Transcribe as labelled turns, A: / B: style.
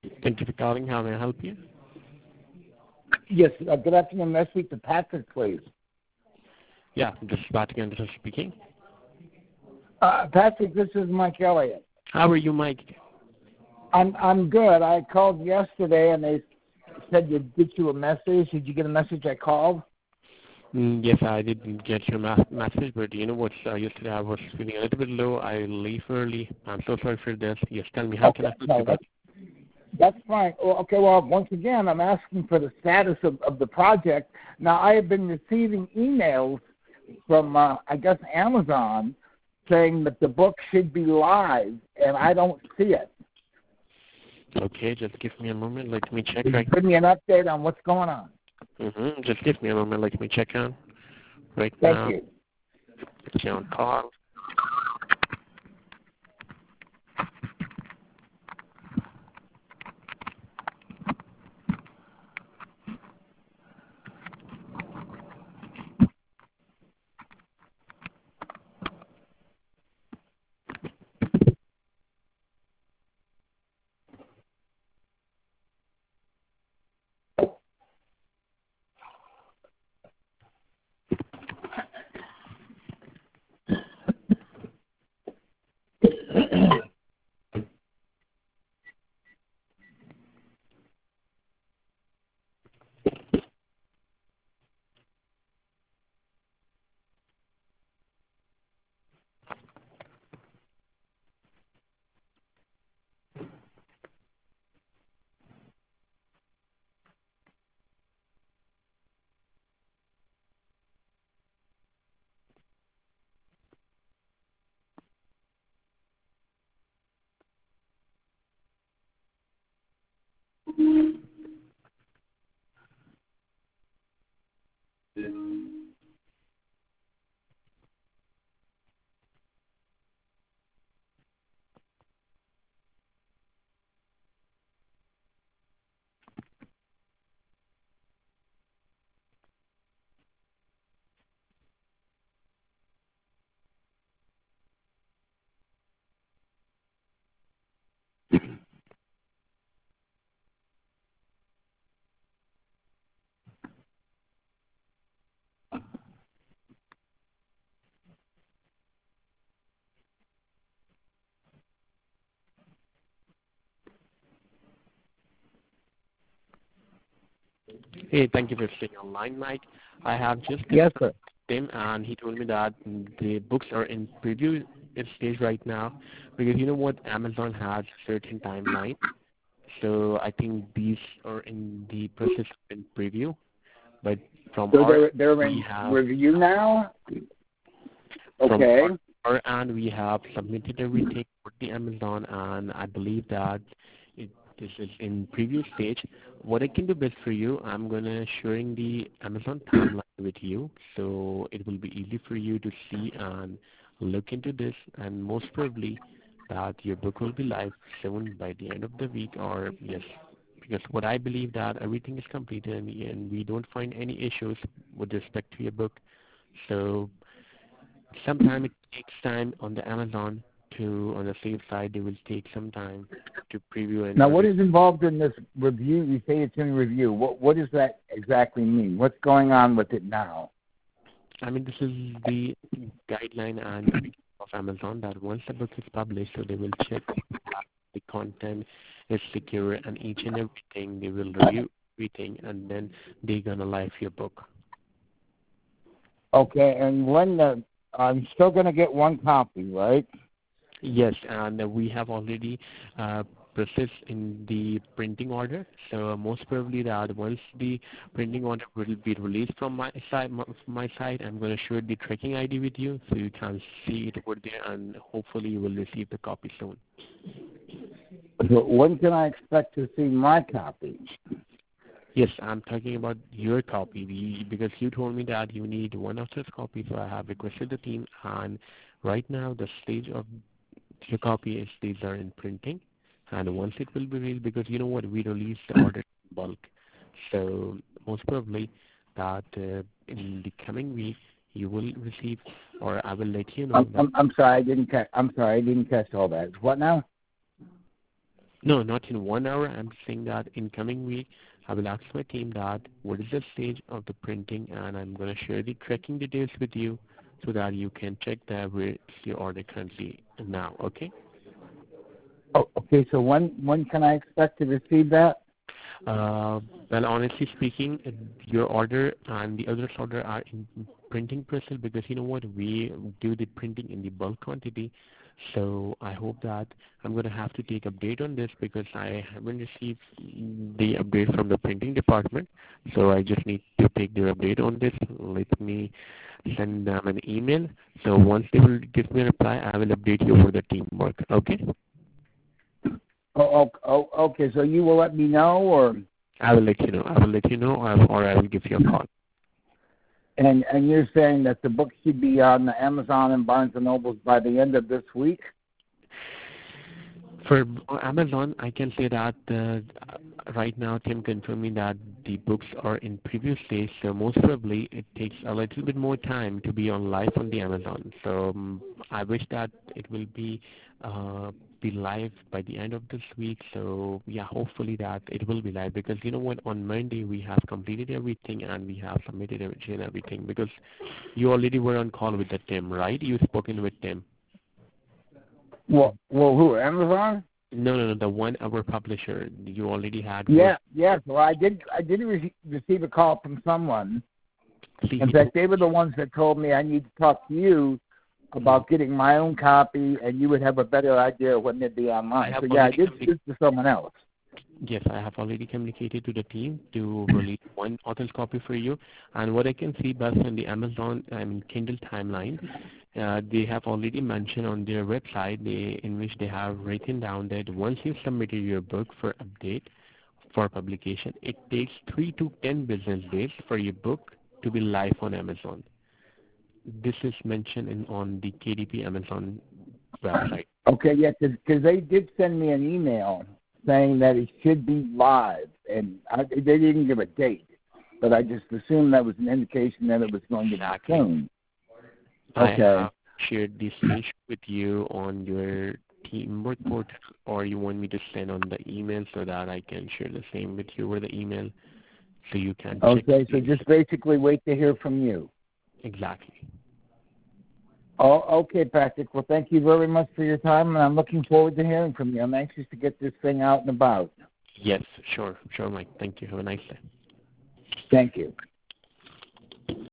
A: Thank you for calling. How may I help you?
B: Yes, good afternoon. May I speak to Patrick, please?
A: Yeah, this is Patrick Anderson speaking.
B: Patrick, this is Mike Elliott.
A: How are you, Mike?
B: I'm good. I called yesterday, and they said you'd get you a message. Did you get a message I called?
A: Yes, I did get your message, but you know what? Yesterday I was feeling a little bit low. I leave early. I'm so sorry for this. Yes, tell me, how can I help you?
B: That's fine. Well, once again, I'm asking for the status of the project. Now, I have been receiving emails from, I guess, Amazon saying that the book should be live, and I don't see it.
A: Okay, just give me a moment. Let me check.
B: Give me an update on what's going on.
A: Just give me a moment. Let me check on right now.
B: Thank you.
A: It's on call. Hey, thank you for staying online, Mike. I have just
B: sir.
A: him, and he told me that the books are in preview stage right now, because you know what, Amazon has a certain timeline. So I think these are in the process in preview, but from
B: they're in review now. Okay.
A: From our end, we have submitted everything for the Amazon, and I believe that this is in preview stage. What I can do best for you, I'm gonna sharing the Amazon timeline with you, so it will be easy for you to see and look into this, and most probably that your book will be live soon by the end of the week, or yes, because what I believe that everything is completed, and we don't find any issues with respect to your book. So sometimes it takes time on the Amazon to, on the safe side, they will take some time to preview. And
B: now, what is involved in this review? You say it's in review. What does that exactly mean? What's going on with it now?
A: I mean, this is the guideline and of Amazon that once the book is published, so they will check that the content is secure and each and everything. They will review everything, and then they're gonna live your book.
B: Okay, and when I'm still going to get one copy, right?
A: Yes, and we have already processed in the printing order. So most probably that once the printing order will be released from my side, I'm going to share the tracking ID with you, so you can see it over there, and hopefully you will receive the copy soon.
B: So when can I expect to see my copy?
A: Yes, I'm talking about your copy, because you told me that you need one of those copies, so I have requested the team, and right now the stage of your copy is these are in printing, and once it will be released, because you know what, we release the order in bulk, so most probably that in the coming week you will receive, or I will let you know.
B: I'm sorry, I didn't catch all that. What now?
A: No, not in 1 hour. I'm saying that in coming week, I will ask my team that what is the stage of the printing, and I'm going to share the tracking details with you so that you can check that where is your order currently now. Okay?
B: Oh, okay. So when can I expect to receive that?
A: Well, honestly speaking, your order and the others' order are in printing process because you know what, we do the printing in the bulk quantity. So I hope that I'm going to have to take update on this because I haven't received the update from the printing department. So I just need to take their update on this. Let me send them an email. So once they will give me a reply, I will update you over the teamwork. Okay?
B: Okay. So you will let me know, or
A: I will let you know. I will let you know, or I will give you a call.
B: and you're saying that the book should be on the Amazon and Barnes and Nobles by the end of this week?
A: For Amazon, I can say that right now Tim confirmed me that the books are in preview stage, so most probably it takes a little bit more time to be on live on the Amazon. So I wish that it will be live by the end of this week. So yeah, hopefully that it will be live because you know what, on Monday we have completed everything and we have submitted everything because you already were on call with the Tim, right? You've spoken with Tim.
B: Well, who? Amazon?
A: No, the one our publisher you already had.
B: Yeah. Well, I did receive a call from someone. In fact, they were the ones that told me I need to talk to you about getting my own copy, and you would have a better idea of when they'd be online. So yeah, I did speak to someone else.
A: Yes, I have already communicated to the team to release one author's copy for you. And what I can see based on the Amazon Kindle timeline, they have already mentioned on their website in which they have written down that once you submitted your book for update for publication, it takes 3 to 10 business days for your book to be live on Amazon. This is mentioned on the KDP Amazon website.
B: Okay, yeah, because they did send me an email saying that it should be live, and they didn't give a date, but I just assumed that was an indication that it was going to be soon. Okay.
A: I have shared this link with you on your teamwork portal, or you want me to send on the email so that I can share the same with you over the email so you can check.
B: Okay, so just basically wait to hear from you.
A: Exactly.
B: Oh, okay, Patrick. Well, thank you very much for your time, and I'm looking forward to hearing from you. I'm anxious to get this thing out and about.
A: Yes, sure, Mike. Thank you. Have a nice day.
B: Thank you.